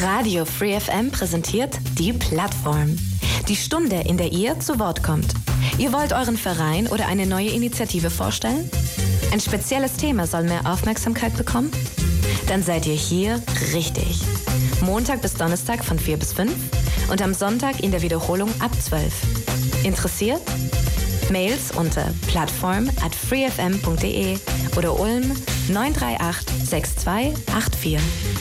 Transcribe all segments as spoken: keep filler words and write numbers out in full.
Radio Free F M präsentiert die Plattform. Die Stunde, in der ihr zu Wort kommt. Ihr wollt euren Verein oder eine neue Initiative vorstellen? Ein spezielles Thema soll mehr Aufmerksamkeit bekommen? Dann seid ihr hier richtig. Montag bis Donnerstag von vier bis fünf und am Sonntag in der Wiederholung ab zwölf. Interessiert? Mails unter plattform at freefm punkt de oder Ulm neun drei acht sechs zwei acht vier.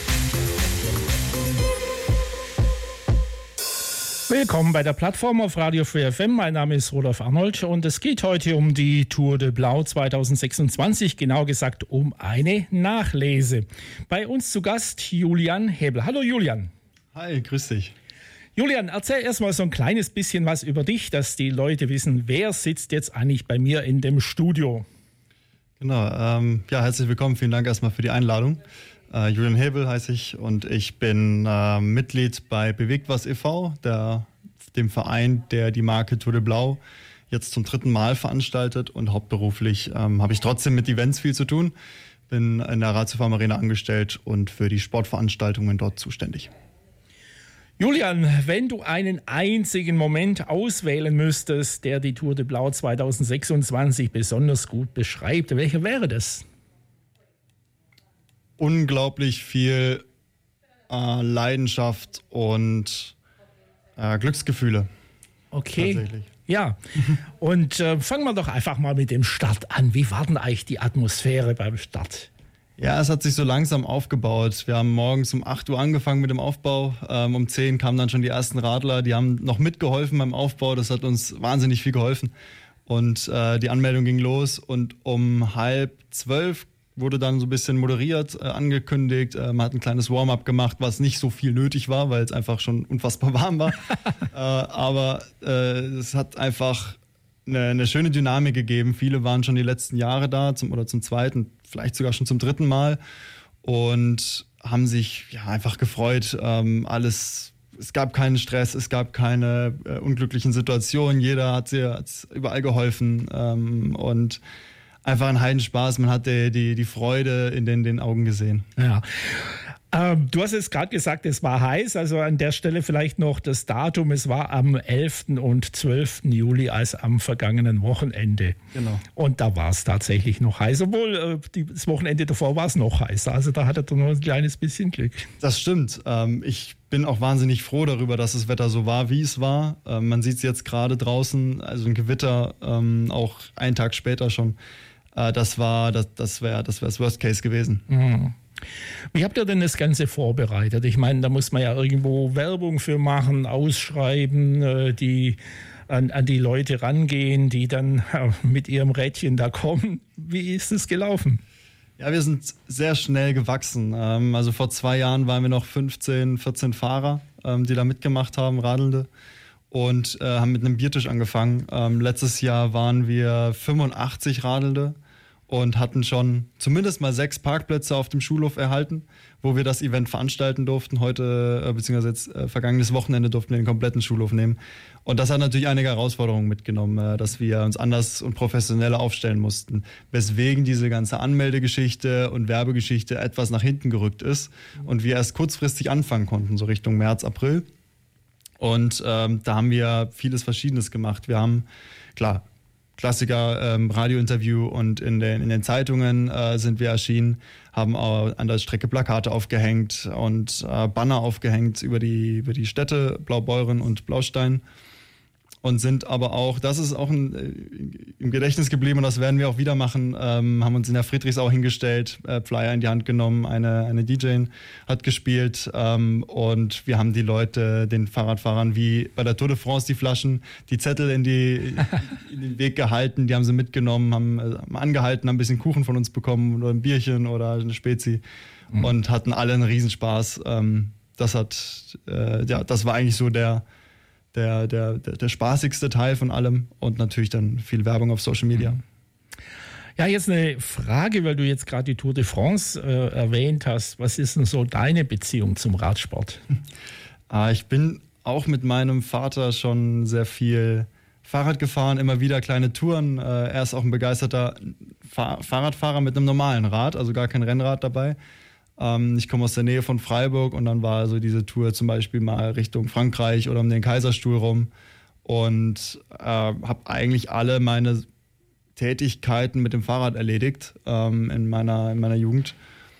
Willkommen bei der Plattform auf Radio Free F M. Mein Name ist Rudolf Arnold und es geht heute um die Tour de Blau zwanzig sechsundzwanzig, genau gesagt um eine Nachlese. Bei uns zu Gast Julian Hebel. Hallo Julian. Hi, grüß dich. Julian, erzähl erstmal so ein kleines bisschen was über dich, dass die Leute wissen, wer sitzt jetzt eigentlich bei mir in dem Studio. Genau, ähm, ja, herzlich willkommen. Vielen Dank erstmal für die Einladung. Uh, Julian Hebel heiße ich und ich bin uh, Mitglied bei Bewegt was e V, der, dem Verein, der die Marke Tour de Blau jetzt zum dritten Mal veranstaltet, und hauptberuflich ähm, habe ich trotzdem mit Events viel zu tun. Bin in der Ratiofarm Arena angestellt und für die Sportveranstaltungen dort zuständig. Julian, wenn du einen einzigen Moment auswählen müsstest, der die Tour de Blau zwanzig sechsundzwanzig besonders gut beschreibt, welcher wäre das? Unglaublich viel äh, Leidenschaft und äh, Glücksgefühle. Okay. Tatsächlich. Ja, und äh, fangen wir doch einfach mal mit dem Start an. Wie war denn eigentlich die Atmosphäre beim Start? Ja, es hat sich so langsam aufgebaut. Wir haben morgens um acht Uhr angefangen mit dem Aufbau. Ähm, um zehn kamen dann schon die ersten Radler. Die haben noch mitgeholfen beim Aufbau. Das hat uns wahnsinnig viel geholfen. Und äh, die Anmeldung ging los. Und um halb zwölf wurde dann so ein bisschen moderiert, äh, angekündigt. Äh, man hat ein kleines Warm-up gemacht, was nicht so viel nötig war, weil es einfach schon unfassbar warm war. äh, aber äh, es hat einfach eine, eine schöne Dynamik gegeben. Viele waren schon die letzten Jahre da, zum, oder zum zweiten, vielleicht sogar schon zum dritten Mal, und haben sich ja einfach gefreut. Ähm, alles, es gab keinen Stress, es gab keine äh, unglücklichen Situationen. Jeder hat sich hat's überall geholfen, ähm, und einfach ein Heidenspaß. Man hat die, die, die Freude in den, den Augen gesehen. Ja. Ähm, du hast jetzt gerade gesagt, es war heiß. Also an der Stelle vielleicht noch das Datum. Es war am elften und zwölften Juli, als am vergangenen Wochenende. Genau. Und da war es tatsächlich noch heiß. Obwohl äh, die, das Wochenende davor war es noch heißer. Also da hattet ihr nur ein kleines bisschen Glück. Das stimmt. Ähm, ich bin auch wahnsinnig froh darüber, dass das Wetter so war, wie es war. Ähm, man sieht es jetzt gerade draußen, also ein Gewitter, ähm, auch einen Tag später schon. Das war, das, das wäre das, das Worst Case gewesen. Mhm. Wie habt ihr denn das Ganze vorbereitet? Ich meine, da muss man ja irgendwo Werbung für machen, ausschreiben, die an, an die Leute rangehen, die dann mit ihrem Rädchen da kommen. Wie ist es gelaufen? Ja, wir sind sehr schnell gewachsen. Also vor zwei Jahren waren wir noch fünfzehn, vierzehn Fahrer, die da mitgemacht haben, Radelnde. Und äh, haben mit einem Biertisch angefangen. Ähm, letztes Jahr waren wir fünfundachtzig Radelnde und hatten schon zumindest mal sechs Parkplätze auf dem Schulhof erhalten, wo wir das Event veranstalten durften. Heute, äh, beziehungsweise jetzt äh, vergangenes Wochenende, durften wir den kompletten Schulhof nehmen. Und das hat natürlich einige Herausforderungen mitgenommen, äh, dass wir uns anders und professioneller aufstellen mussten. Weswegen diese ganze Anmeldegeschichte und Werbegeschichte etwas nach hinten gerückt ist und wir erst kurzfristig anfangen konnten, so Richtung März, April. Und ähm, da haben wir vieles Verschiedenes gemacht. Wir haben, klar, Klassiker, ähm, Radiointerview, und in den, in den Zeitungen äh, sind wir erschienen, haben auch an der Strecke Plakate aufgehängt und äh, Banner aufgehängt über die, über die Städte Blaubeuren und Blaustein. Und sind aber auch, das ist auch ein, äh, im Gedächtnis geblieben, und das werden wir auch wieder machen, ähm, haben uns in der Friedrichsau hingestellt, äh, Flyer in die Hand genommen, eine, eine D J hat gespielt, ähm, und wir haben die Leute, den Fahrradfahrern, wie bei der Tour de France, die Flaschen, die Zettel in, die, in den Weg gehalten, die haben sie mitgenommen, haben, äh, haben angehalten, haben ein bisschen Kuchen von uns bekommen oder ein Bierchen oder eine Spezi, mhm. und hatten alle einen Riesenspaß. Ähm, das hat, äh, ja, das war eigentlich so der Der, der, der, der spaßigste Teil von allem, und natürlich dann viel Werbung auf Social Media. Ja, jetzt eine Frage, weil du jetzt gerade die Tour de France äh, erwähnt hast. Was ist denn so deine Beziehung zum Radsport? Äh, ich bin auch mit meinem Vater schon sehr viel Fahrrad gefahren, immer wieder kleine Touren. Äh, er ist auch ein begeisterter Fahr- Fahrradfahrer mit einem normalen Rad, also gar kein Rennrad dabei. Ähm, ich komme aus der Nähe von Freiburg und dann war so diese Tour zum Beispiel mal Richtung Frankreich oder um den Kaiserstuhl rum und äh, habe eigentlich alle meine Tätigkeiten mit dem Fahrrad erledigt ähm, in, meiner, in meiner Jugend.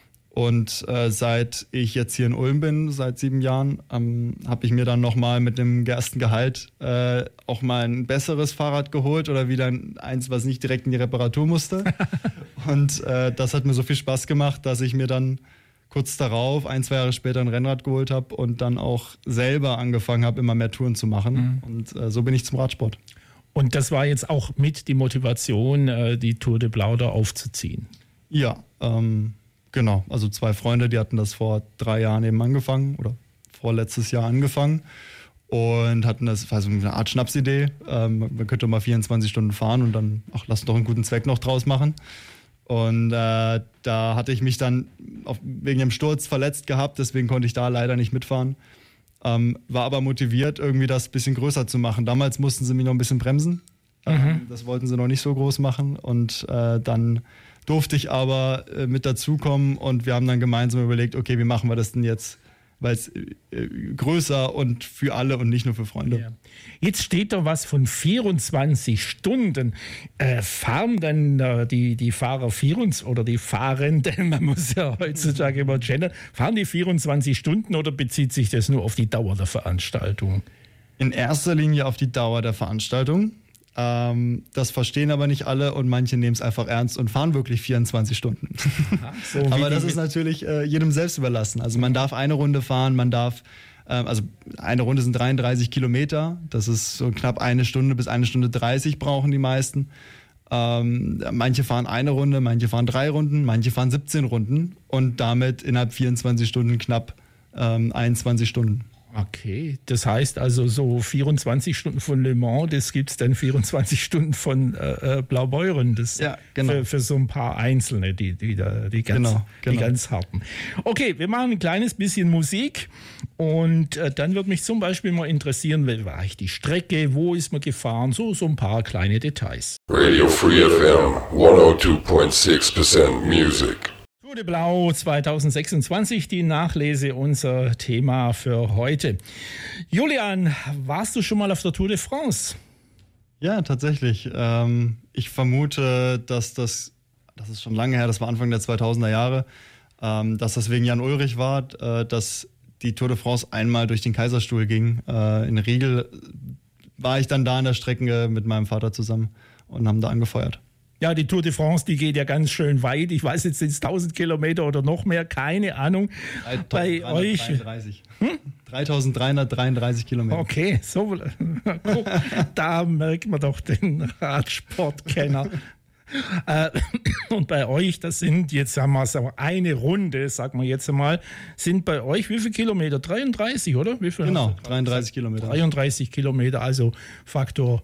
Und äh, seit ich jetzt hier in Ulm bin, seit sieben Jahren, ähm, habe ich mir dann nochmal mit dem ersten Gehalt äh, auch mal ein besseres Fahrrad geholt oder wieder eins, was nicht direkt in die Reparatur musste. Und äh, das hat mir so viel Spaß gemacht, dass ich mir dann kurz darauf, ein, zwei Jahre später, ein Rennrad geholt habe und dann auch selber angefangen habe, immer mehr Touren zu machen. Mhm. Und äh, so bin ich zum Radsport. Und das war jetzt auch mit die Motivation, äh, die Tour de Blauder aufzuziehen? Ja, ähm, genau. Also zwei Freunde, die hatten das vor drei Jahren eben angefangen oder vorletztes Jahr angefangen und hatten das, also eine Art Schnapsidee. Ähm, man könnte mal vierundzwanzig Stunden fahren und dann, ach, lass doch einen guten Zweck noch draus machen. Und äh, da hatte ich mich dann auf, wegen dem Sturz verletzt gehabt, deswegen konnte ich da leider nicht mitfahren. Ähm, war aber motiviert, irgendwie das ein bisschen größer zu machen. Damals mussten sie mich noch ein bisschen bremsen. Mhm. Ähm, das wollten sie noch nicht so groß machen. Und äh, dann durfte ich aber äh, mit dazukommen und wir haben dann gemeinsam überlegt, okay, wie machen wir das denn jetzt? Weil es äh, größer und für alle und nicht nur für Freunde. Ja. Jetzt steht da was von vierundzwanzig Stunden. Äh, fahren dann äh, die, die Fahrer vierundzwanzig oder die Fahrenden, man muss ja heutzutage immer gendern, fahren die vierundzwanzig Stunden oder bezieht sich das nur auf die Dauer der Veranstaltung? In erster Linie auf die Dauer der Veranstaltung. Ähm, das verstehen aber nicht alle und manche nehmen es einfach ernst und fahren wirklich vierundzwanzig Stunden. Aha, so aber das ist natürlich äh, jedem selbst überlassen. Also man darf eine Runde fahren, man darf, äh, also eine Runde sind dreiunddreißig Kilometer, das ist so knapp eine Stunde bis eine Stunde dreißig brauchen die meisten. Ähm, manche fahren eine Runde, manche fahren drei Runden, manche fahren siebzehn Runden und damit innerhalb vierundzwanzig Stunden knapp ähm, einundzwanzig Stunden. Okay, das heißt also so vierundzwanzig Stunden von Le Mans, das gibt es dann vierundzwanzig Stunden von äh, Blaubeuren. Das ja, genau. für, für so ein paar Einzelne, die, die, die, die, ganz, genau, genau. die ganz harten. Okay, wir machen ein kleines bisschen Musik und äh, dann würde mich zum Beispiel mal interessieren, wie war ich die Strecke, wo ist man gefahren, so, so ein paar kleine Details. Radio Free F M hundertzwei Komma sechs Prozent Music. Tour de Blau zwanzig sechsundzwanzig, die Nachlese, unser Thema für heute. Julian, warst du schon mal auf der Tour de France? Ja, tatsächlich. Ähm, ich vermute, dass das, das ist schon lange her, das war Anfang der zweitausender Jahre, ähm, dass das wegen Jan Ullrich war, äh, dass die Tour de France einmal durch den Kaiserstuhl ging. Äh, in Riegel war ich dann da an der Strecke mit meinem Vater zusammen und haben da angefeuert. Ja, die Tour de France, die geht ja ganz schön weit. Ich weiß jetzt, sind es tausend Kilometer oder noch mehr, keine Ahnung. Bei euch. Hm? dreitausenddreihundertdreiunddreißig Kilometer. Okay, so. Guck, da merkt man doch den Radsportkenner. äh, und bei euch, das sind jetzt haben wir so eine Runde, sagen wir jetzt einmal, sind bei euch wie viele Kilometer? dreiunddreißig, oder? Wie viel genau, dreiunddreißig Kilometer. dreiunddreißig Kilometer, also Faktor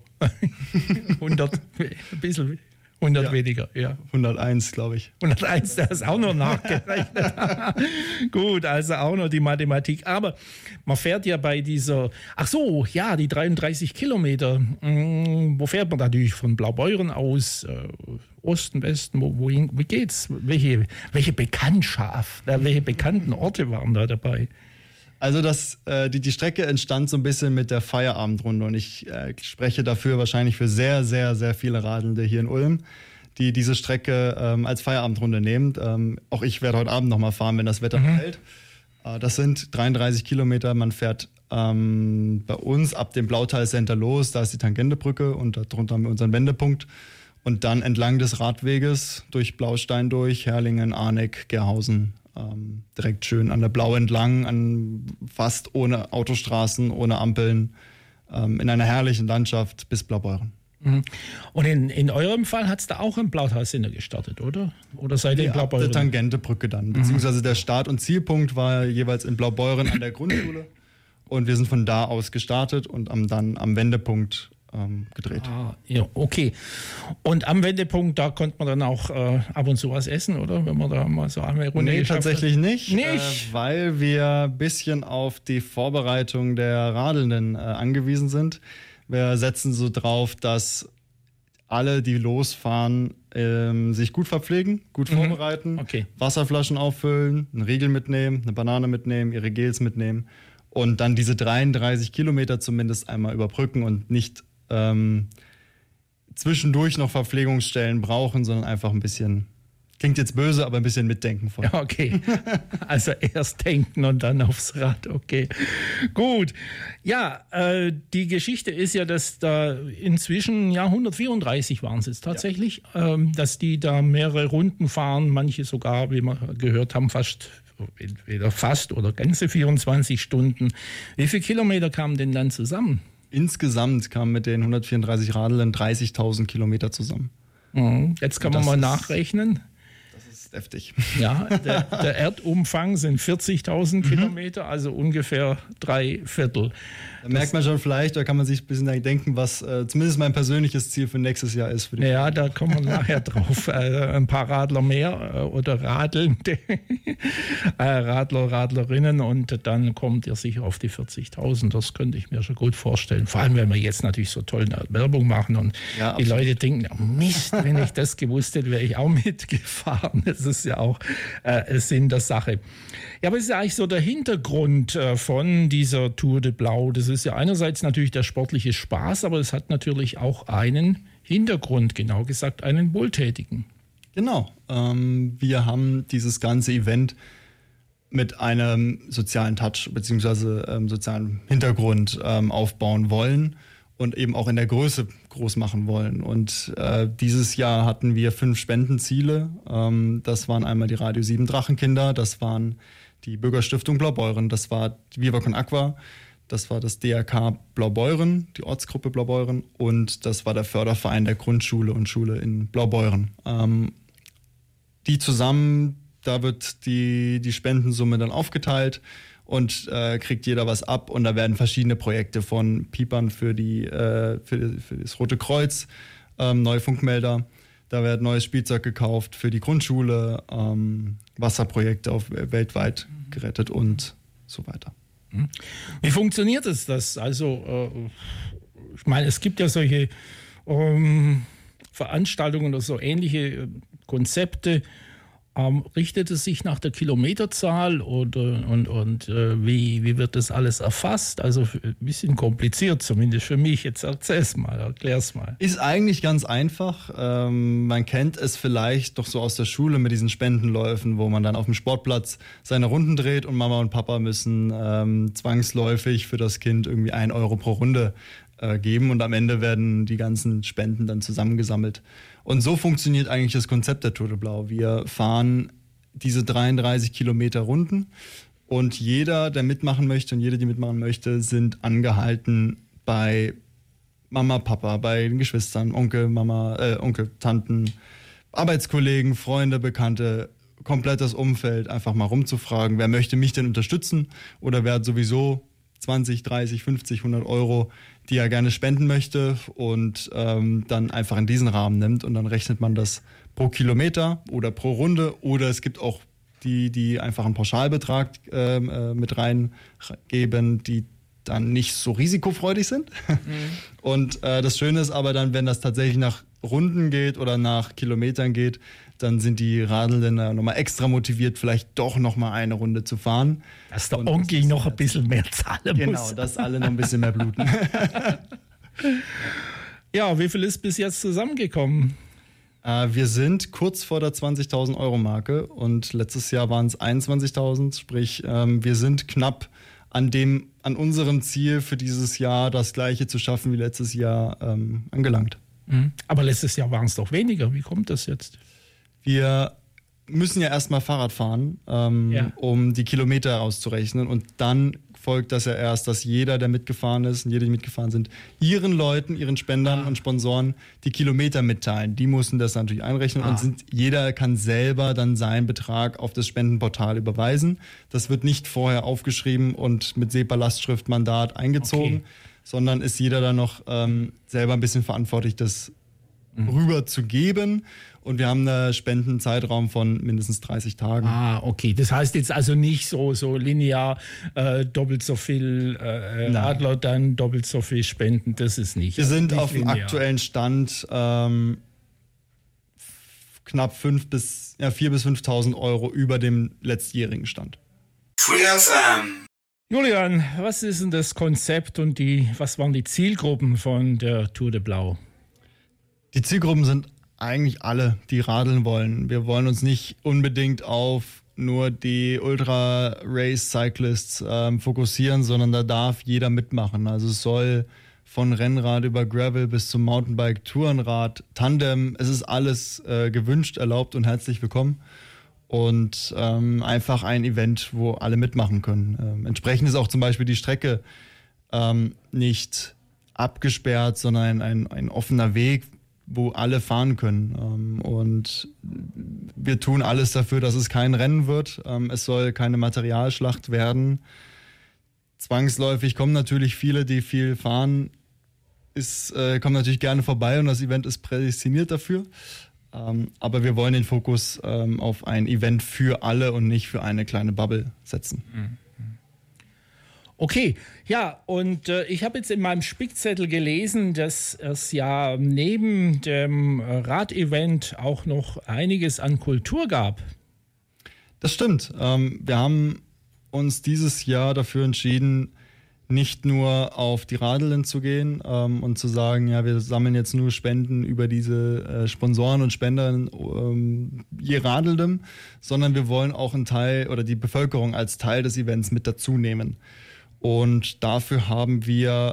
hundert, ein bisschen. hundert ja. weniger, ja. hunderteins, glaube ich. hunderteins, der ist auch noch nachgerechnet. Gut, also auch noch die Mathematik. Aber man fährt ja bei dieser, ach so, ja, die dreiunddreißig Kilometer. Hm, wo fährt man natürlich? Von Blaubeuren aus, äh, Osten, Westen, wo, wohin, wie geht's? Welche, welche Bekanntschaft, äh, welche bekannten Orte waren da dabei? Also das, äh, die, die Strecke entstand so ein bisschen mit der Feierabendrunde und ich äh, spreche dafür wahrscheinlich für sehr, sehr, sehr viele Radelnde hier in Ulm, die diese Strecke ähm, als Feierabendrunde nehmen. Ähm, auch ich werde heute Abend nochmal fahren, wenn das Wetter mhm. hält. Äh, das sind dreiunddreißig Kilometer. Man fährt ähm, bei uns ab dem Blautal Center los, da ist die Tangentebrücke und darunter haben wir unseren Wendepunkt. Und dann entlang des Radweges durch Blaustein durch, Herrlingen, Arneck, Gerhausen. Ähm, direkt schön an der Blau entlang, an fast ohne Autostraßen, ohne Ampeln, ähm, in einer herrlichen Landschaft bis Blaubeuren. Mhm. Und in, in eurem Fall hat es da auch im Blautal-Sinne gestartet, oder? Oder seid ihr in Blaubeuren? Ab der Tangentebrücke dann, beziehungsweise der Start- und Zielpunkt war jeweils in Blaubeuren an der Grundschule und wir sind von da aus gestartet und am, dann am Wendepunkt Ähm, gedreht. Ah, ja, okay. Und am Wendepunkt, da konnte man dann auch äh, ab und zu was essen, oder? Wenn man da mal so eine Runde Nee, tatsächlich hat. nicht. Nicht? Äh, weil wir ein bisschen auf die Vorbereitung der Radelnden äh, angewiesen sind. Wir setzen so drauf, dass alle, die losfahren, ähm, sich gut verpflegen, gut vorbereiten, okay. Wasserflaschen auffüllen, einen Riegel mitnehmen, eine Banane mitnehmen, ihre Gels mitnehmen und dann diese dreiunddreißig Kilometer zumindest einmal überbrücken und nicht ähm, zwischendurch noch Verpflegungsstellen brauchen, sondern einfach ein bisschen, klingt jetzt böse, aber ein bisschen mitdenken vorher. Ja, okay. Also erst denken und dann aufs Rad, okay. Gut. Ja, äh, die Geschichte ist ja, dass da inzwischen, ja, hundertvierunddreißig waren es jetzt tatsächlich, ja. ähm, dass die da mehrere Runden fahren, manche sogar, wie wir gehört haben, fast, entweder fast oder ganze vierundzwanzig Stunden. Wie viele Kilometer kamen denn dann zusammen? Insgesamt kamen mit den hundertvierunddreißig Radlern dreißigtausend Kilometer zusammen. Mhm. Jetzt kann man mal nachrechnen. Heftig. Ja, der, der Erdumfang sind vierzigtausend mhm. Kilometer, also ungefähr drei Viertel. Da das merkt man schon vielleicht, da kann man sich ein bisschen denken, was äh, zumindest mein persönliches Ziel für nächstes Jahr ist. Für die ja, da kommen wir nachher drauf. Äh, ein paar Radler mehr äh, oder Radelnde, äh, Radler, Radlerinnen und dann kommt ihr sicher auf die vierzigtausend. Das könnte ich mir schon gut vorstellen. Vor allem, wenn wir jetzt natürlich so toll eine Werbung machen und ja, die Leute denken, oh Mist, wenn ich das gewusst hätte, wäre ich auch mitgefahren. Das ist ja auch äh, Sinn der Sache. Ja, aber es ist ja eigentlich so der Hintergrund äh, von dieser Tour de Blau. Das ist ja einerseits natürlich der sportliche Spaß, aber es hat natürlich auch einen Hintergrund, genau gesagt einen wohltätigen. Genau. Ähm, wir haben dieses ganze Event mit einem sozialen Touch bzw. Ähm, sozialen Hintergrund ähm, aufbauen wollen und eben auch in der Größe groß machen wollen. Und äh, dieses Jahr hatten wir fünf Spendenziele. Ähm, das waren einmal die Radio sieben Drachenkinder, das waren die Bürgerstiftung Blaubeuren, das war Viva Con Aqua, das war das D R K Blaubeuren, die Ortsgruppe Blaubeuren und das war der Förderverein der Grundschule und Schule in Blaubeuren. Ähm, die zusammen, da wird die, die Spendensumme dann aufgeteilt und äh, kriegt jeder was ab und da werden verschiedene Projekte von Piepern für, die, äh, für, für das Rote Kreuz, ähm, neue Funkmelder, da wird neues Spielzeug gekauft für die Grundschule, ähm, Wasserprojekte auf, äh, weltweit gerettet und so weiter. Wie funktioniert es das? Also, äh, ich meine, es gibt ja solche ähm, Veranstaltungen oder so ähnliche Konzepte. Ähm, richtet es sich nach der Kilometerzahl oder und, und äh, wie, wie wird das alles erfasst? Also ein bisschen kompliziert, zumindest für mich. Jetzt erzähl's mal, erklär's mal. Ist eigentlich ganz einfach. Ähm, man kennt es vielleicht doch so aus der Schule mit diesen Spendenläufen, wo man dann auf dem Sportplatz seine Runden dreht und Mama und Papa müssen ähm, zwangsläufig für das Kind irgendwie ein Euro pro Runde äh, geben und am Ende werden die ganzen Spenden dann zusammengesammelt. Und so funktioniert eigentlich das Konzept der Tour de Blau. Wir fahren diese dreiunddreißig Kilometer Runden und jeder, der mitmachen möchte und jede, die mitmachen möchte, sind angehalten bei Mama, Papa, bei den Geschwistern, Onkel, Mama, äh, Onkel, Tanten, Arbeitskollegen, Freunde, Bekannte, komplett das Umfeld einfach mal rumzufragen, wer möchte mich denn unterstützen oder wer hat sowieso zwanzig, dreißig, fünfzig, hundert Euro, die er gerne spenden möchte und ähm, dann einfach in diesen Rahmen nimmt und dann rechnet man das pro Kilometer oder pro Runde oder es gibt auch die, die einfach einen Pauschalbetrag ähm, äh, mit reingeben, die dann nicht so risikofreudig sind. Mhm. Und äh, das Schöne ist aber dann, wenn das tatsächlich nach Runden geht oder nach Kilometern geht, dann sind die Radelnden nochmal extra motiviert, vielleicht doch nochmal eine Runde zu fahren. Dass der Onkel noch ein bisschen mehr zahlen genau, muss. Genau, dass alle noch ein bisschen mehr bluten. Ja, wie viel ist bis jetzt zusammengekommen? Äh, wir sind kurz vor der zwanzigtausend Euro Marke und letztes Jahr waren es einundzwanzigtausend, sprich ähm, wir sind knapp an dem, an unserem Ziel für dieses Jahr, das Gleiche zu schaffen wie letztes Jahr, ähm, angelangt. Mhm. Aber letztes Jahr waren es doch weniger. Wie kommt das jetzt? Wir müssen ja erstmal Fahrrad fahren, ähm, ja. um die Kilometer auszurechnen. Und dann folgt das ja erst, dass jeder, der mitgefahren ist und jede, die mitgefahren sind, ihren Leuten, ihren Spendern ah. und Sponsoren die Kilometer mitteilen. Die mussten das natürlich einrechnen ah. und sind, jeder kann selber dann seinen Betrag auf das Spendenportal überweisen. Das wird nicht vorher aufgeschrieben und mit SEPA-Lastschriftmandat eingezogen, okay. sondern ist jeder dann noch ähm, selber ein bisschen verantwortlich, das mhm. rüber zu geben. und wir haben einen Spendenzeitraum von mindestens dreißig Tagen. Ah, okay. Das heißt jetzt also nicht so, so linear äh, doppelt so viel äh, Radler, dann doppelt so viel Spenden, das ist nicht. Wir sind nicht auf dem aktuellen Stand ähm, knapp fünf bis, ja, viertausend bis fünftausend Euro über dem letztjährigen Stand. Julian, was ist denn das Konzept und die, was waren die Zielgruppen von der Tour de Blau? Die Zielgruppen sind eigentlich alle, die radeln wollen. Wir wollen uns nicht unbedingt auf nur die Ultra-Race-Cyclists ähm, fokussieren, sondern da darf jeder mitmachen. Also es soll von Rennrad über Gravel bis zum Mountainbike, Tourenrad, Tandem, es ist alles äh, gewünscht, erlaubt und herzlich willkommen. Und ähm, einfach ein Event, wo alle mitmachen können. Ähm, entsprechend ist auch zum Beispiel die Strecke ähm, nicht abgesperrt, sondern ein, ein, ein offener Weg, wo alle fahren können. Ähm, und wir tun alles dafür, dass es kein Rennen wird. Ähm, es soll keine Materialschlacht werden. Zwangsläufig kommen natürlich viele, die viel fahren, ist, äh, kommen natürlich gerne vorbei und das Event ist prädestiniert dafür. Ähm, aber wir wollen den Fokus ähm, auf ein Event für alle und nicht für eine kleine Bubble setzen. Okay, ja, und äh, ich habe jetzt in meinem Spickzettel gelesen, dass es ja neben dem Radevent auch noch einiges an Kultur gab. Das stimmt. Ähm, wir haben uns dieses Jahr dafür entschieden, nicht nur auf die Radeln zu gehen ähm, und zu sagen, ja, wir sammeln jetzt nur Spenden über diese äh, Sponsoren und Spenderinnen ähm, je Radeldem, sondern wir wollen auch einen Teil oder die Bevölkerung als Teil des Events mit dazu nehmen. Und dafür haben wir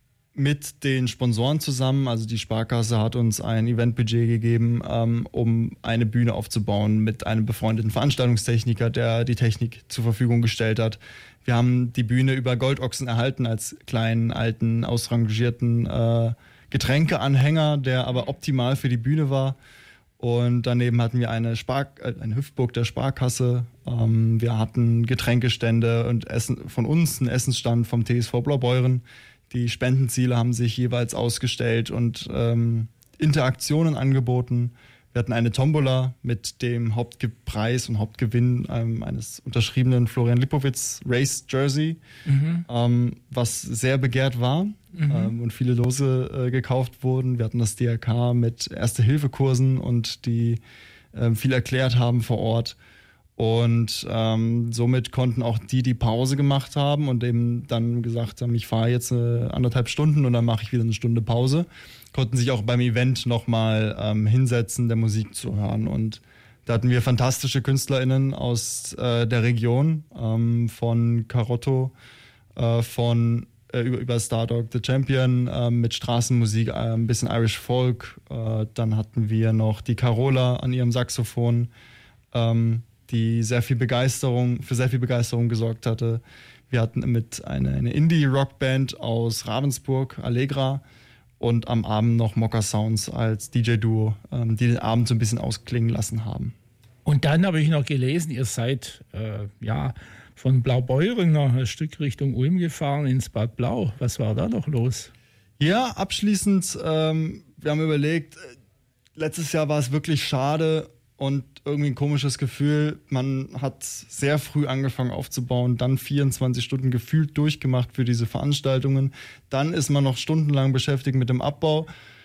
mit den Sponsoren zusammen, also die Sparkasse hat uns ein Eventbudget gegeben, ähm, um eine Bühne aufzubauen mit einem befreundeten Veranstaltungstechniker, der die Technik zur Verfügung gestellt hat. Wir haben die Bühne über Goldochsen erhalten als kleinen, alten, ausrangierten äh, Getränkeanhänger, der aber optimal für die Bühne war. Und daneben hatten wir eine, Spar äh, eine Hüpfburg der Sparkasse. Ähm, wir hatten Getränkestände und Essen von uns, einen Essensstand vom T S V Blaubeuren. Die Spendenziele haben sich jeweils ausgestellt und ähm, Interaktionen angeboten. Wir hatten eine Tombola mit dem Hauptpreis und Hauptgewinn ähm, eines unterschriebenen Florian Lipowitz Race Jersey, mhm. ähm, was sehr begehrt war mhm. ähm, und viele Lose äh, gekauft wurden. Wir hatten das D R K mit Erste-Hilfe-Kursen und die äh, viel erklärt haben vor Ort. Und ähm, somit konnten auch die, die Pause gemacht haben und eben dann gesagt haben, ich fahre jetzt äh, anderthalb Stunden und dann mache ich wieder eine Stunde Pause, konnten sich auch beim Event nochmal ähm, hinsetzen, der Musik zu hören. Und da hatten wir fantastische KünstlerInnen aus äh, der Region, ähm, von Carotto, äh, von äh, über, über Stardog the Champion, äh, mit Straßenmusik, äh, ein bisschen Irish Folk. Äh, dann hatten wir noch die Carola an ihrem Saxophon, ähm, die sehr viel Begeisterung, für sehr viel Begeisterung gesorgt hatte. Wir hatten mit eine, eine Indie-Rockband aus Ravensburg, Allegra, und am Abend noch Mokka Sounds als D J-Duo, ähm, die den Abend so ein bisschen ausklingen lassen haben. Und dann habe ich noch gelesen, ihr seid äh, ja von Blaubeuren noch ein Stück Richtung Ulm gefahren ins Bad Blau. Was war da noch los? Ja, abschließend, ähm, wir haben überlegt, letztes Jahr war es wirklich schade, und irgendwie ein komisches Gefühl. Man hat sehr früh angefangen aufzubauen, dann vierundzwanzig Stunden gefühlt durchgemacht für diese Veranstaltungen. Dann ist man noch stundenlang beschäftigt mit dem Abbau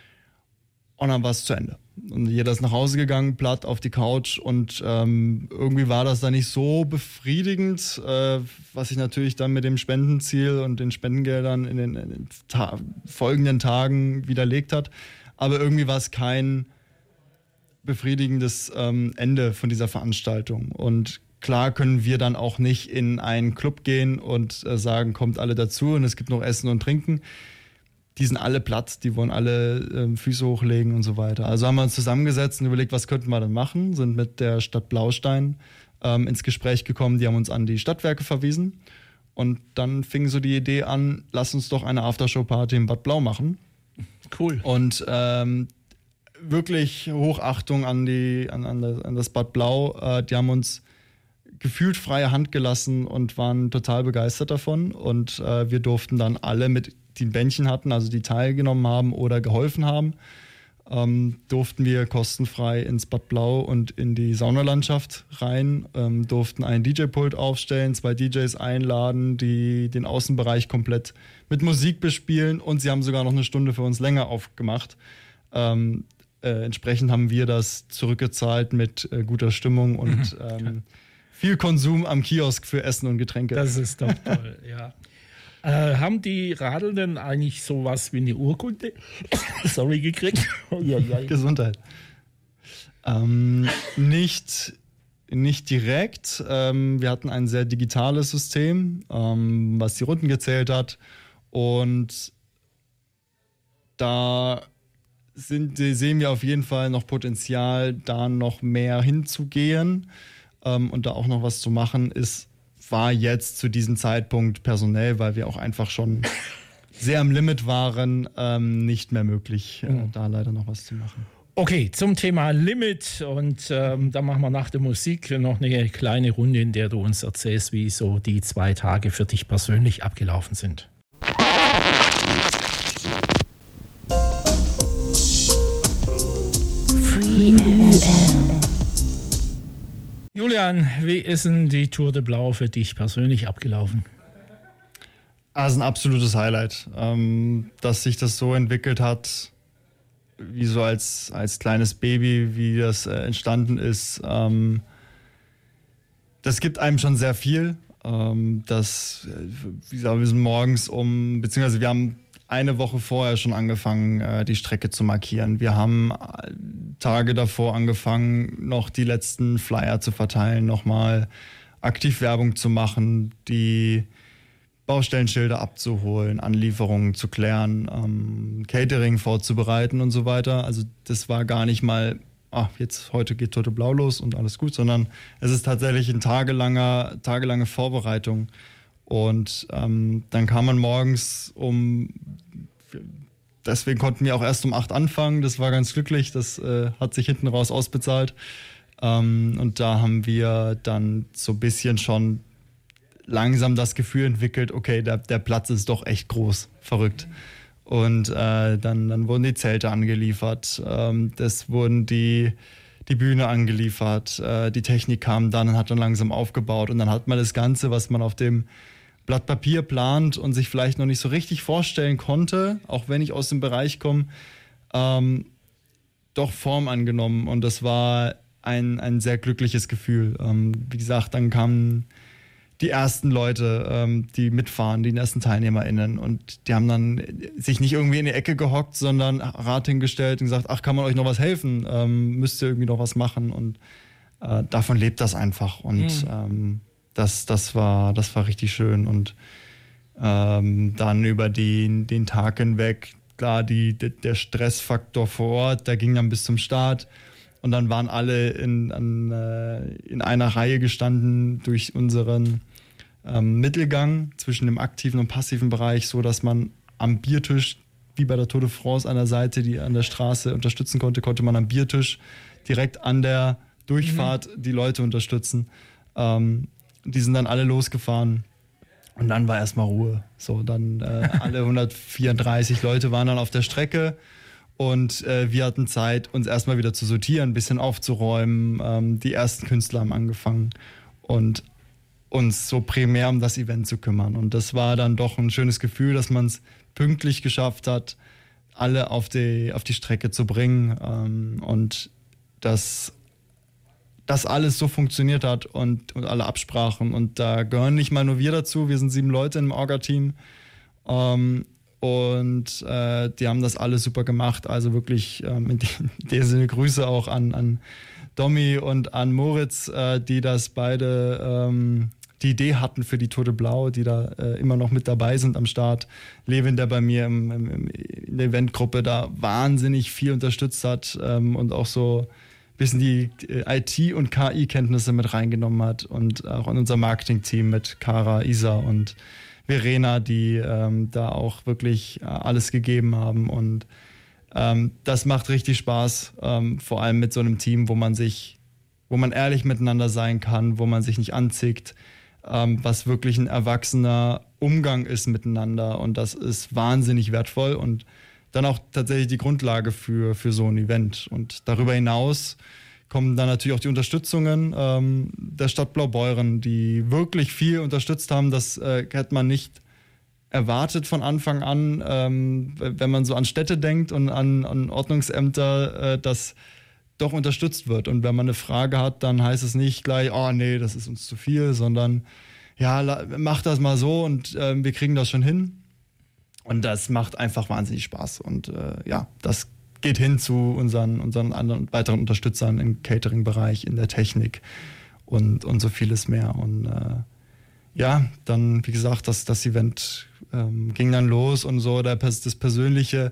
und dann war es zu Ende. Und jeder ist nach Hause gegangen, platt auf die Couch und ähm, irgendwie war das dann nicht so befriedigend, äh, was sich natürlich dann mit dem Spendenziel und den Spendengeldern in den, in den ta- folgenden Tagen widerlegt hat. Aber irgendwie war es kein befriedigendes ähm, Ende von dieser Veranstaltung. Und klar können wir dann auch nicht in einen Club gehen und äh, sagen, kommt alle dazu und es gibt noch Essen und Trinken. Die sind alle platt, die wollen alle äh, Füße hochlegen und so weiter. Also haben wir uns zusammengesetzt und überlegt, was könnten wir denn machen, sind mit der Stadt Blaustein ähm, ins Gespräch gekommen, die haben uns an die Stadtwerke verwiesen und dann fing so die Idee an, lass uns doch eine Aftershow-Party in Bad Blau machen. Cool. Und ähm, wirklich Hochachtung an, die, an, an, das, an das Bad Blau. Äh, die haben uns gefühlt freie Hand gelassen und waren total begeistert davon. Und äh, wir durften dann alle mit, die ein Bändchen hatten, also die teilgenommen haben oder geholfen haben, ähm, durften wir kostenfrei ins Bad Blau und in die Saunalandschaft rein, ähm, durften ein D J-Pult aufstellen, zwei D Js einladen, die den Außenbereich komplett mit Musik bespielen und sie haben sogar noch eine Stunde für uns länger aufgemacht. Ähm, äh, entsprechend haben wir das zurückgezahlt mit äh, guter Stimmung und ähm, viel Konsum am Kiosk für Essen und Getränke. Das ist doch toll, ja. Äh, haben die Radelnden eigentlich sowas wie eine Urkunde sorry, gekriegt? ja, ja. Gesundheit. Ähm, nicht, nicht direkt. Ähm, wir hatten ein sehr digitales System, ähm, was die Runden gezählt hat. Und da sind, sehen wir auf jeden Fall noch Potenzial, da noch mehr hinzugehen ähm, und da auch noch was zu machen, ist war jetzt zu diesem Zeitpunkt personell, weil wir auch einfach schon sehr am Limit waren, ähm, nicht mehr möglich, äh, mhm. da leider noch was zu machen. Okay, zum Thema Limit und ähm, dann machen wir nach der Musik noch eine kleine Runde, in der du uns erzählst, wie so die zwei Tage für dich persönlich abgelaufen sind. Free Julian, wie ist denn die Tour de Blau für dich persönlich abgelaufen? Also ein absolutes Highlight, ähm, dass sich das so entwickelt hat, wie so als, als kleines Baby, wie das äh, entstanden ist. Ähm, das gibt einem schon sehr viel. Ähm, das, wie gesagt, wir sind morgens um, beziehungsweise wir haben eine Woche vorher schon angefangen, äh, die Strecke zu markieren. Wir haben äh, Tage davor angefangen, noch die letzten Flyer zu verteilen, nochmal aktiv Werbung zu machen, die Baustellenschilder abzuholen, Anlieferungen zu klären, ähm, Catering vorzubereiten und so weiter. Also das war gar nicht mal, ach, jetzt heute geht Tour de Blau los und alles gut, sondern es ist tatsächlich eine tagelanger, tagelange Vorbereitung. Und ähm, dann kam man morgens um, deswegen konnten wir auch erst um acht anfangen, das war ganz glücklich, das äh, hat sich hinten raus ausbezahlt. Ähm, und da haben wir dann so ein bisschen schon langsam das Gefühl entwickelt, okay, der, der Platz ist doch echt groß, verrückt. Und äh, dann, dann wurden die Zelte angeliefert, ähm, das wurden die, die Bühne angeliefert, äh, die Technik kam dann und hat dann langsam aufgebaut und dann hat man das Ganze, was man auf dem Blatt Papier plant und sich vielleicht noch nicht so richtig vorstellen konnte, auch wenn ich aus dem Bereich komme, ähm, doch Form angenommen und das war ein, ein sehr glückliches Gefühl. Ähm, wie gesagt, dann kamen die ersten Leute, ähm, die mitfahren, die ersten TeilnehmerInnen und die haben dann sich nicht irgendwie in die Ecke gehockt, sondern Rad hingestellt und gesagt, ach, kann man euch noch was helfen? Ähm, müsst ihr irgendwie noch was machen? Und äh, davon lebt das einfach und mhm. ähm, das, das, war, das war richtig schön und ähm, dann über die, den Tag hinweg, klar, die, der Stressfaktor vor Ort, der ging dann bis zum Start. Und dann waren alle in, an, äh, in einer Reihe gestanden durch unseren ähm, Mittelgang zwischen dem aktiven und passiven Bereich, so dass man am Biertisch, wie bei der Tour de France an der Seite, die an der Straße unterstützen konnte, konnte man am Biertisch direkt an der Durchfahrt mhm. die Leute unterstützen. Ähm, die sind dann alle losgefahren und dann war erstmal Ruhe. So, dann äh, alle hundertvierunddreißig Leute waren dann auf der Strecke. Und äh, wir hatten Zeit, uns erstmal wieder zu sortieren, ein bisschen aufzuräumen. Ähm, die ersten Künstler haben angefangen und uns so primär um das Event zu kümmern. Und das war dann doch ein schönes Gefühl, dass man es pünktlich geschafft hat, alle auf die, auf die Strecke zu bringen. Ähm, und dass das alles so funktioniert hat und, und alle Absprachen. Und da gehören nicht mal nur wir dazu, wir sind sieben Leute im Orga-Team. Ähm, Und äh, die haben das alles super gemacht. Also wirklich ähm, in, dem, in dem Sinne Grüße auch an, an Domi und an Moritz, äh, die das beide ähm, die Idee hatten für die Tour de Blau, die da äh, immer noch mit dabei sind am Start. Levin, der bei mir im, im, in der Eventgruppe da wahnsinnig viel unterstützt hat ähm, und auch so ein bisschen die I T- und K I-Kenntnisse mit reingenommen hat. Und auch an unser Marketing-Team mit Kara, Isa und Verena, die ähm, da auch wirklich äh, alles gegeben haben und ähm, das macht richtig Spaß, ähm, vor allem mit so einem Team, wo man sich, wo man ehrlich miteinander sein kann, wo man sich nicht anzickt, ähm, was wirklich ein erwachsener Umgang ist miteinander und das ist wahnsinnig wertvoll und dann auch tatsächlich die Grundlage für, für so ein Event. Und darüber hinaus kommen dann natürlich auch die Unterstützungen ähm, der Stadt Blaubeuren, die wirklich viel unterstützt haben. Das äh, hätte man nicht erwartet von Anfang an, ähm, wenn man so an Städte denkt und an, an Ordnungsämter, äh, dass doch unterstützt wird. Und wenn man eine Frage hat, dann heißt es nicht gleich, oh nee, das ist uns zu viel, sondern ja, mach das mal so und äh, wir kriegen das schon hin. Und das macht einfach wahnsinnig Spaß. Und äh, ja, das geht hin zu unseren, unseren anderen weiteren Unterstützern im Catering-Bereich, in der Technik und, und so vieles mehr. Und äh, ja, dann, wie gesagt, das, das Event ähm, ging dann los und so, der, das Persönliche,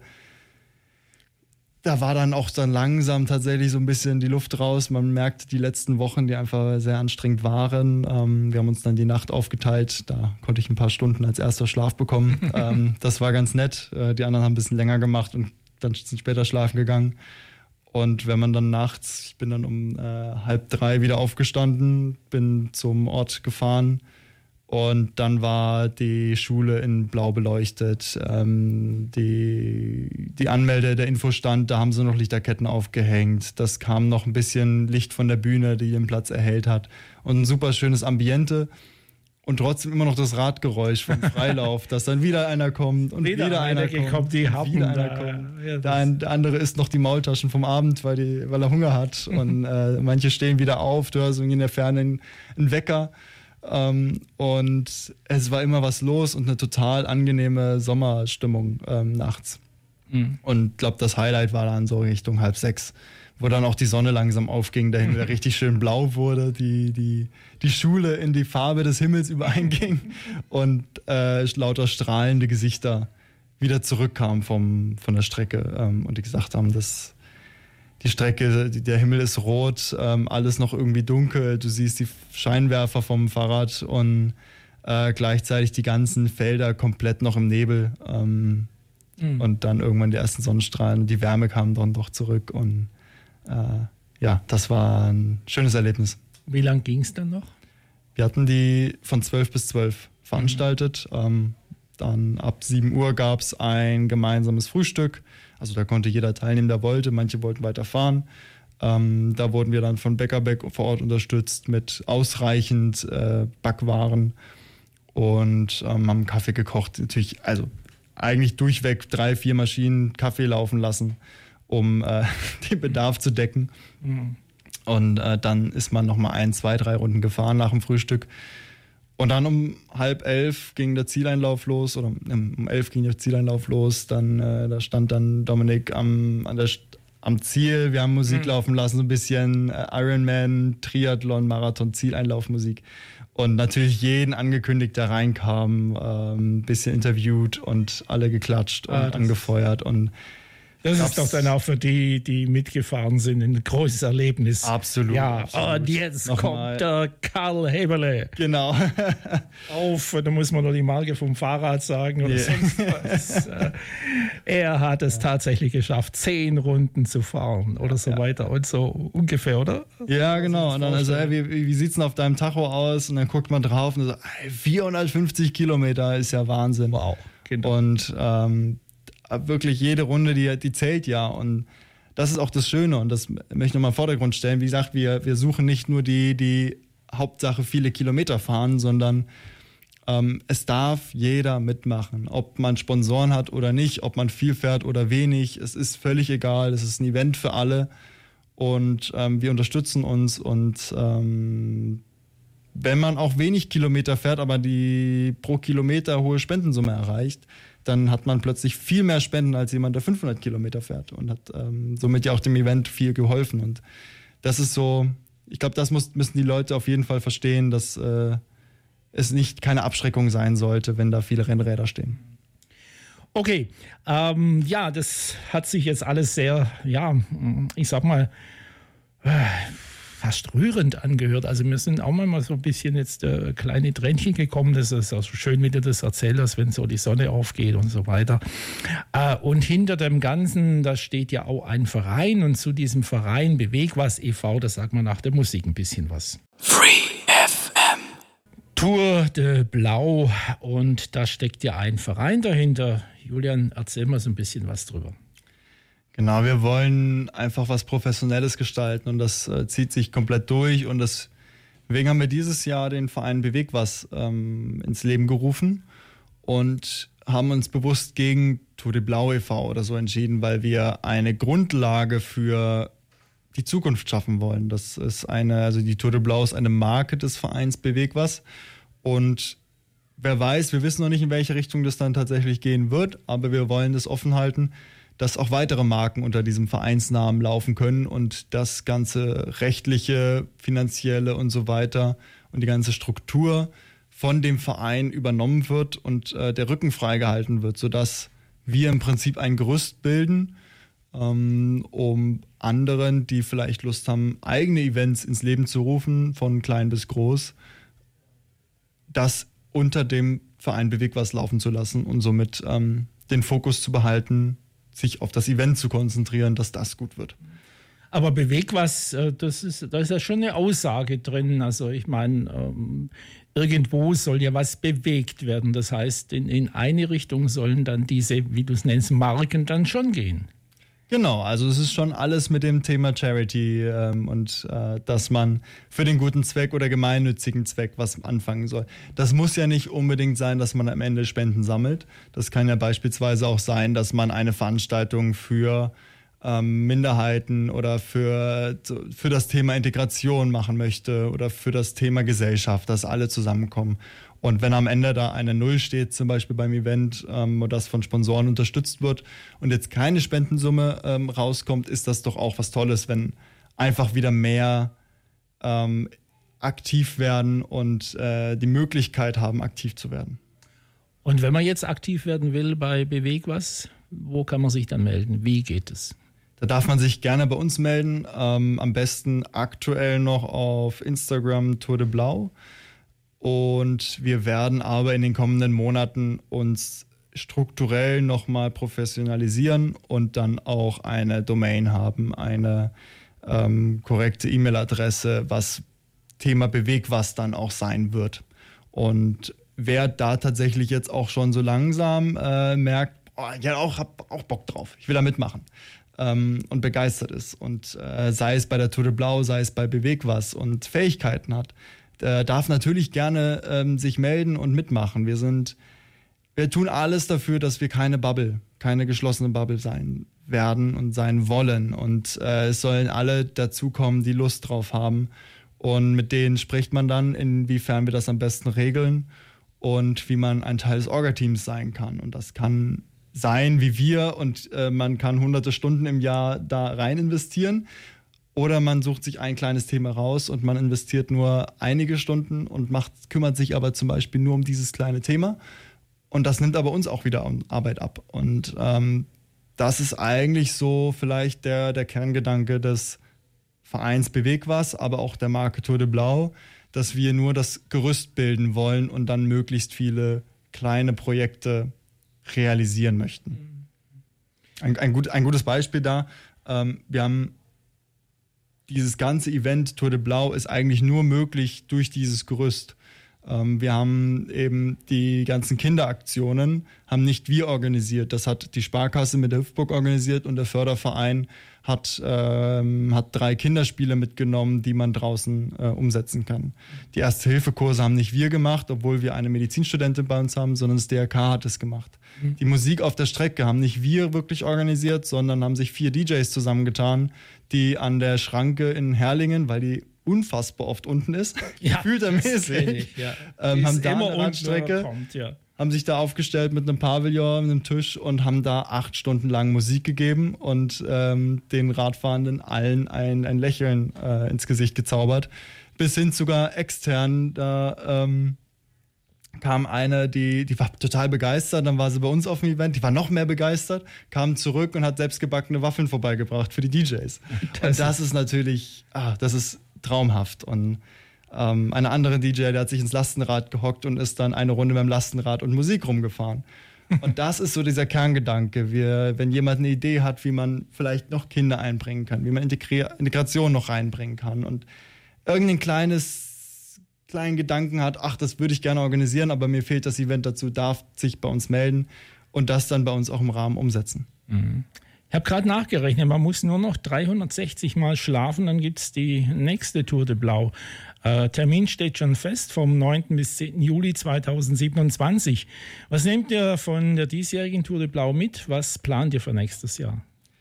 da war dann auch dann langsam tatsächlich so ein bisschen die Luft raus. Man merkte die letzten Wochen, die einfach sehr anstrengend waren. Ähm, wir haben uns dann die Nacht aufgeteilt. Da konnte ich ein paar Stunden als erster Schlaf bekommen. ähm, das war ganz nett. Äh, die anderen haben ein bisschen länger gemacht und dann sind später schlafen gegangen. Und wenn man dann nachts, ich bin dann um äh, halb drei wieder aufgestanden, bin zum Ort gefahren. Und dann war die Schule in blau beleuchtet. Ähm, die, die Anmelde, der Infostand, da haben sie noch Lichterketten aufgehängt. Das kam noch ein bisschen Licht von der Bühne, die den Platz erhellt hat. Und ein super schönes Ambiente. Und trotzdem immer noch das Radgeräusch vom Freilauf, dass dann wieder einer kommt und wieder, wieder einer kommt. kommt die Happen, wieder einer da, kommt. Ja, der, ein, der andere isst noch die Maultaschen vom Abend, weil, die, weil er Hunger hat. Und äh, manche stehen wieder auf. Du hörst in der Ferne einen, einen Wecker. Ähm, und es war immer was los und eine total angenehme Sommerstimmung ähm, nachts. Mhm. Und ich glaube, das Highlight war dann so Richtung halb sechs, wo dann auch die Sonne langsam aufging, der Himmel richtig schön blau wurde, die, die, die Schule in die Farbe des Himmels übereinging und äh, lauter strahlende Gesichter wieder zurückkamen vom, von der Strecke ähm, und die gesagt haben, dass die Strecke, der Himmel ist rot, ähm, alles noch irgendwie dunkel. Du siehst die Scheinwerfer vom Fahrrad und äh, gleichzeitig die ganzen Felder komplett noch im Nebel. Ähm, mhm. Und dann irgendwann die ersten Sonnenstrahlen und die Wärme kam dann doch zurück. Und äh, ja, das war ein schönes Erlebnis. Wie lang ging es dann noch? Wir hatten die von zwölf bis zwölf veranstaltet. Mhm. Ähm, dann ab sieben Uhr gab es ein gemeinsames Frühstück. Also da konnte jeder teilnehmen, der wollte. Manche wollten weiterfahren. Ähm, da wurden wir dann von Bäckerbeck vor Ort unterstützt mit ausreichend äh, Backwaren und ähm, haben Kaffee gekocht. Natürlich, also eigentlich durchweg drei, vier Maschinen Kaffee laufen lassen, um äh, den Bedarf zu decken. Mhm. Und äh, dann ist man nochmal ein, zwei, drei Runden gefahren nach dem Frühstück. Und dann um halb elf ging der Zieleinlauf los, oder um elf ging der Zieleinlauf los. Dann äh, da stand dann Dominik am, an der, am Ziel. Wir haben Musik mhm. laufen lassen, so ein bisschen äh, Ironman, Triathlon, Marathon, Zieleinlaufmusik. Und natürlich jeden angekündigt, der reinkam, äh, ein bisschen interviewt und alle geklatscht und ah, angefeuert. Und das ist doch dann auch für die, die mitgefahren sind, ein großes Erlebnis. Absolut. Ja, absolut. Und jetzt Noch kommt mal. der Karl Heberle. Genau. Auf, da muss man nur die Marke vom Fahrrad sagen oder yeah. sonst was. Er hat es ja. tatsächlich geschafft, zehn Runden zu fahren oder so ja. weiter und so ungefähr, oder? Ja, genau. Und dann also, hey, wie, wie sieht es denn auf deinem Tacho aus? Und dann guckt man drauf und so, hey, vierhundertfünfzig Kilometer ist ja Wahnsinn. Wow. Genau. Und ähm, wirklich jede Runde, die, die zählt ja. Und das ist auch das Schöne und das möchte ich nochmal in den Vordergrund stellen. Wie gesagt, wir, wir suchen nicht nur die, die Hauptsache viele Kilometer fahren, sondern ähm, es darf jeder mitmachen. Ob man Sponsoren hat oder nicht, ob man viel fährt oder wenig, es ist völlig egal. Es ist ein Event für alle und ähm, wir unterstützen uns und ähm, wenn man auch wenig Kilometer fährt, aber die pro Kilometer hohe Spendensumme erreicht, dann hat man plötzlich viel mehr Spenden als jemand, der fünfhundert Kilometer fährt und hat ähm, somit ja auch dem Event viel geholfen. Und das ist so, ich glaube, das muss, müssen die Leute auf jeden Fall verstehen, dass äh, es nicht keine Abschreckung sein sollte, wenn da viele Rennräder stehen. Okay, ähm, ja, das hat sich jetzt alles sehr, ja, ich sag mal, äh, fast rührend angehört. Also wir sind auch mal so ein bisschen jetzt äh, kleine Tränchen gekommen. Das ist auch so schön, wie du das erzählst, wenn so die Sonne aufgeht und so weiter. Äh, und hinter dem Ganzen, da steht ja auch ein Verein und zu diesem Verein Bewegwas e V, da sagt man nach der Musik ein bisschen was. Free F M. Tour de Blau und da steckt ja ein Verein dahinter. Julian, erzähl mal so ein bisschen was drüber. Genau, wir wollen einfach was Professionelles gestalten und das äh, zieht sich komplett durch und das, deswegen haben wir dieses Jahr den Verein Beweg was ähm, ins Leben gerufen und haben uns bewusst gegen Tour de Blau e V oder so entschieden, weil wir eine Grundlage für die Zukunft schaffen wollen. Das ist eine, also die Tour de Blau ist eine Marke des Vereins Beweg was und wer weiß, wir wissen noch nicht, in welche Richtung das dann tatsächlich gehen wird, aber wir wollen das offen halten, dass auch weitere Marken unter diesem Vereinsnamen laufen können und das ganze rechtliche, finanzielle und so weiter und die ganze Struktur von dem Verein übernommen wird und äh, der Rücken freigehalten wird, sodass wir im Prinzip ein Gerüst bilden, ähm, um anderen, die vielleicht Lust haben, eigene Events ins Leben zu rufen, von klein bis groß, das unter dem Verein Beweg was laufen zu lassen und somit ähm, den Fokus zu behalten, sich auf das Event zu konzentrieren, dass das gut wird. Aber Beweg was, das ist, da ist ja schon eine Aussage drin. Also ich meine, ähm, irgendwo soll ja was bewegt werden. Das heißt, in, in eine Richtung sollen dann diese, wie du es nennst, Marken dann schon gehen. Genau, also es ist schon alles mit dem Thema Charity ähm, und äh, dass man für den guten Zweck oder gemeinnützigen Zweck was anfangen soll. Das muss ja nicht unbedingt sein, dass man am Ende Spenden sammelt. Das kann ja beispielsweise auch sein, dass man eine Veranstaltung für ähm, Minderheiten oder für, für das Thema Integration machen möchte oder für das Thema Gesellschaft, dass alle zusammenkommen. Und wenn am Ende da eine Null steht, zum Beispiel beim Event, ähm, das von Sponsoren unterstützt wird und jetzt keine Spendensumme ähm, rauskommt, ist das doch auch was Tolles, wenn einfach wieder mehr ähm, aktiv werden und äh, die Möglichkeit haben, aktiv zu werden. Und wenn man jetzt aktiv werden will bei Beweg was, wo kann man sich dann melden? Wie geht es? Da darf man sich gerne bei uns melden. Ähm, am besten aktuell noch auf Instagram Tour de Blau. Und wir werden aber in den kommenden Monaten uns strukturell nochmal professionalisieren und dann auch eine Domain haben, eine ähm, korrekte E-Mail-Adresse, was Thema Beweg was dann auch sein wird. Und wer da tatsächlich jetzt auch schon so langsam äh, merkt, oh, ich hab auch, hab auch Bock drauf, ich will da mitmachen ähm, und begeistert ist und äh, sei es bei der Tour de Blau, sei es bei Beweg was und Fähigkeiten hat, der darf natürlich gerne ähm, sich melden und mitmachen. Wir sind, wir tun alles dafür, dass wir keine Bubble, keine geschlossene Bubble sein werden und sein wollen. Und äh, es sollen alle dazukommen, die Lust drauf haben. Und mit denen spricht man dann, inwiefern wir das am besten regeln und wie man ein Teil des Orga-Teams sein kann. Und das kann sein wie wir und äh, man kann hunderte Stunden im Jahr da rein investieren. Oder man sucht sich ein kleines Thema raus und man investiert nur einige Stunden und macht, kümmert sich aber zum Beispiel nur um dieses kleine Thema. Und das nimmt aber uns auch wieder Arbeit ab. Und ähm, das ist eigentlich so vielleicht der, der Kerngedanke des Vereins Beweg was, aber auch der Marke Tour de Blau, dass wir nur das Gerüst bilden wollen und dann möglichst viele kleine Projekte realisieren möchten. Ein, ein, gut, ein gutes Beispiel da, ähm, wir haben dieses ganze Event Tour de Blau ist eigentlich nur möglich durch dieses Gerüst. Ähm, wir haben eben die ganzen Kinderaktionen, haben nicht wir organisiert. Das hat die Sparkasse mit der Hüpfburg organisiert und der Förderverein hat, ähm, hat drei Kinderspiele mitgenommen, die man draußen äh, umsetzen kann. Die Erste-Hilfe-Kurse haben nicht wir gemacht, obwohl wir eine Medizinstudentin bei uns haben, sondern das D R K hat es gemacht. Mhm. Die Musik auf der Strecke haben nicht wir wirklich organisiert, sondern haben sich vier D Js zusammengetan, die an der Schranke in Herlingen, weil die unfassbar oft unten ist, ja, gefühltermäßig, ja. ähm, haben da immer eine Randstrecke, kommt, ja. haben sich da aufgestellt mit einem Pavillon, mit einem Tisch und haben da acht Stunden lang Musik gegeben und ähm, den Radfahrenden allen ein, ein Lächeln äh, ins Gesicht gezaubert. Bis hin sogar extern, da ähm, kam eine, die, die war total begeistert, dann war sie bei uns auf dem Event, die war noch mehr begeistert, kam zurück und hat selbstgebackene Waffeln vorbeigebracht für die D Js. Das und das ist, ist natürlich, ah, das ist traumhaft. Und ähm, eine andere D J, der hat sich ins Lastenrad gehockt und ist dann eine Runde mit dem Lastenrad und Musik rumgefahren. Und das ist so dieser Kerngedanke. Wir, wenn jemand eine Idee hat, wie man vielleicht noch Kinder einbringen kann, wie man Integri- Integration noch reinbringen kann und irgendein kleines kleinen Gedanken hat, ach, das würde ich gerne organisieren, aber mir fehlt das Event dazu, darf sich bei uns melden und das dann bei uns auch im Rahmen umsetzen. Mhm. Ich habe gerade nachgerechnet, man muss nur noch dreihundertsechzig Mal schlafen, dann gibt es die nächste Tour de Blau. Äh, Termin steht schon fest, vom neunten bis zehnten Juli zweitausendsiebenundzwanzig. Was nehmt ihr von der diesjährigen Tour de Blau mit? Was plant ihr für nächstes Jahr?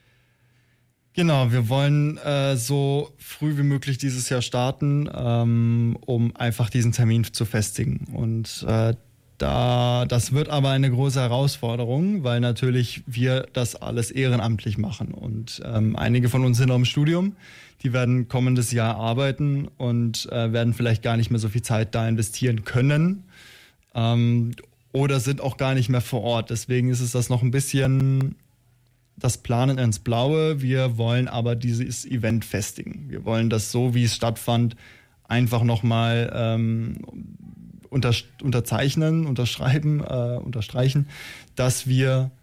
Genau, wir wollen äh, so früh wie möglich dieses Jahr starten, ähm, um einfach diesen Termin zu festigen. Und äh, Da, das wird aber eine große Herausforderung, weil natürlich wir das alles ehrenamtlich machen. Und ähm, einige von uns sind noch im Studium, die werden kommendes Jahr arbeiten und äh, werden vielleicht gar nicht mehr so viel Zeit da investieren können ähm, oder sind auch gar nicht mehr vor Ort. Deswegen ist es das noch ein bisschen das Planen ins Blaue. Wir wollen aber dieses Event festigen. Wir wollen das so, wie es stattfand, einfach nochmal ähm, Unter, unterzeichnen, unterschreiben, äh, unterstreichen, dass wir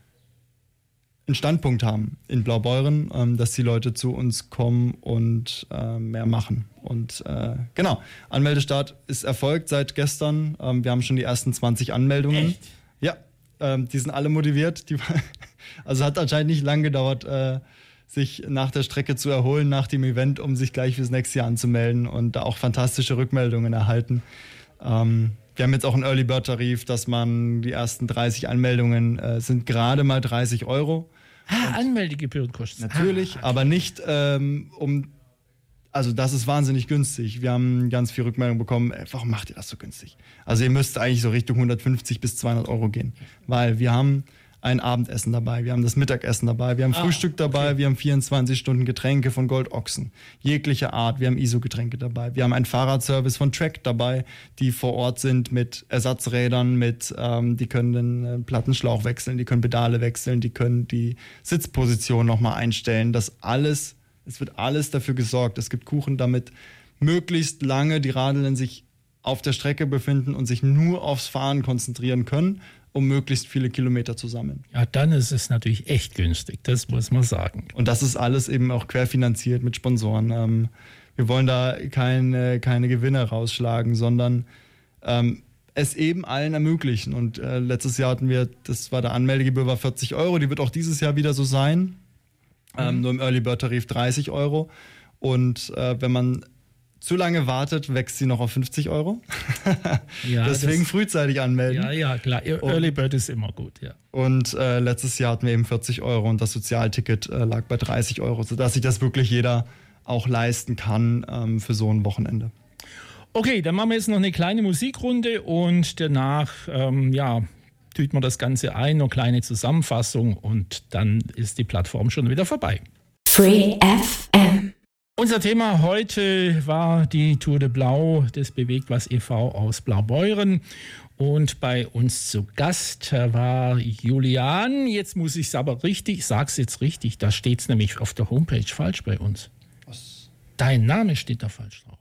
einen Standpunkt haben in Blaubeuren, ähm, dass die Leute zu uns kommen und äh, mehr machen. Und äh, genau, Anmeldestart ist erfolgt seit gestern. Ähm, wir haben schon die ersten zwanzig Anmeldungen. Echt? Ja, ähm, die sind alle motiviert. Die, also hat anscheinend nicht lang gedauert, äh, sich nach der Strecke zu erholen, nach dem Event, um sich gleich fürs nächste Jahr anzumelden und da auch fantastische Rückmeldungen erhalten. Ähm, wir haben jetzt auch einen Early Bird Tarif, dass man die ersten dreißig Anmeldungen äh, sind gerade mal dreißig Euro. Ah, Anmeldegebühren kosten. Natürlich, ah, okay. aber nicht ähm, um, also das ist wahnsinnig günstig. Wir haben ganz viel Rückmeldung bekommen, ey, warum macht ihr das so günstig? Also ihr müsst eigentlich so Richtung hundertfünfzig bis zweihundert Euro gehen, weil wir haben ein Abendessen dabei, wir haben das Mittagessen dabei, wir haben ah, Frühstück dabei, okay. Wir haben vierundzwanzig Stunden Getränke von Gold Ochsen, jegliche Art, wir haben I S O-Getränke dabei, wir haben einen Fahrradservice von Trek dabei, die vor Ort sind mit Ersatzrädern, mit, ähm, die können den äh, Plattenschlauch wechseln, die können Pedale wechseln, die können die Sitzposition nochmal einstellen, das alles, es wird alles dafür gesorgt, es gibt Kuchen, damit möglichst lange die Radlenden sich auf der Strecke befinden und sich nur aufs Fahren konzentrieren können, um möglichst viele Kilometer zu sammeln. Ja, dann ist es natürlich echt günstig, das muss man sagen. Und das ist alles eben auch querfinanziert mit Sponsoren. Ähm, wir wollen da keine, keine Gewinne rausschlagen, sondern ähm, es eben allen ermöglichen. Und äh, letztes Jahr hatten wir, das war der Anmeldegebühr war vierzig Euro, die wird auch dieses Jahr wieder so sein. Mhm. Ähm, nur im Early Bird Tarif dreißig Euro. Und äh, wenn man zu lange wartet, wächst sie noch auf fünfzig Euro. Ja, deswegen das, frühzeitig anmelden. Ja, ja, klar. Early Bird ist immer gut, ja. Und äh, letztes Jahr hatten wir eben vierzig Euro und das Sozialticket äh, lag bei dreißig Euro, sodass sich das wirklich jeder auch leisten kann ähm, für so ein Wochenende. Okay, dann machen wir jetzt noch eine kleine Musikrunde und danach, ähm, ja, tüten wir das Ganze ein, eine kleine Zusammenfassung und dann ist die Plattform schon wieder vorbei. Free F M. Unser Thema heute war die Tour de Blau des Bewegtwas e V aus Blaubeuren und bei uns zu Gast war Julian. Jetzt muss ich es aber richtig, ich sag's jetzt richtig, da steht es nämlich auf der Homepage falsch bei uns. Was? Dein Name steht da falsch drauf.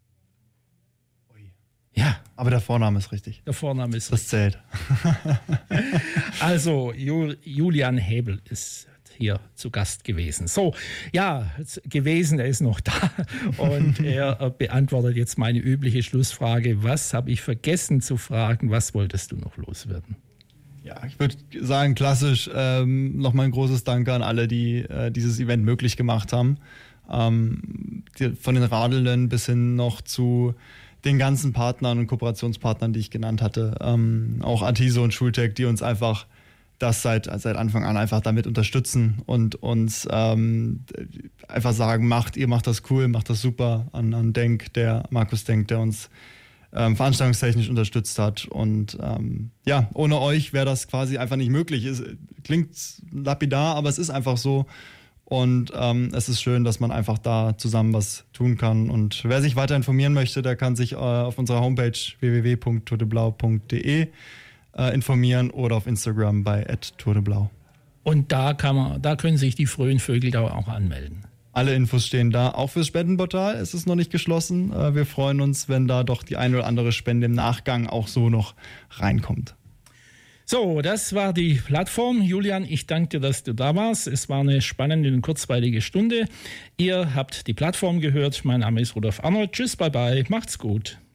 Ui. Ja. Aber der Vorname ist richtig. Der Vorname ist das richtig. Das zählt. Also Julian Hebel ist hier zu Gast gewesen. So, ja, gewesen, er ist noch da und er beantwortet jetzt meine übliche Schlussfrage. Was habe ich vergessen zu fragen? Was wolltest du noch loswerden? Ja, ich würde sagen, klassisch ähm, nochmal ein großes Danke an alle, die äh, dieses Event möglich gemacht haben. Ähm, die, von den Radelnden bis hin noch zu den ganzen Partnern und Kooperationspartnern, die ich genannt hatte. Ähm, auch Artiso und Schultech, die uns einfach das seit, seit Anfang an einfach damit unterstützen und uns ähm, einfach sagen, macht, ihr macht das cool, macht das super, an, an Denk, der Markus Denk, der uns ähm, veranstaltungstechnisch unterstützt hat und ähm, ja, ohne euch wäre das quasi einfach nicht möglich. Es klingt lapidar, aber es ist einfach so und ähm, es ist schön, dass man einfach da zusammen was tun kann und wer sich weiter informieren möchte, der kann sich äh, auf unserer Homepage w w w punkt tour de blau punkt d e informieren oder auf Instagram bei at tour de blau. Und da kann man, da können sich die frühen Vögel da auch anmelden. Alle Infos stehen da, auch fürs Spendenportal. Es ist noch nicht geschlossen. Wir freuen uns, wenn da doch die eine oder andere Spende im Nachgang auch so noch reinkommt. So, das war die Plattform. Julian, ich danke dir, dass du da warst. Es war eine spannende und kurzweilige Stunde. Ihr habt die Plattform gehört. Mein Name ist Rudolf Arnold. Tschüss, bye bye. Macht's gut.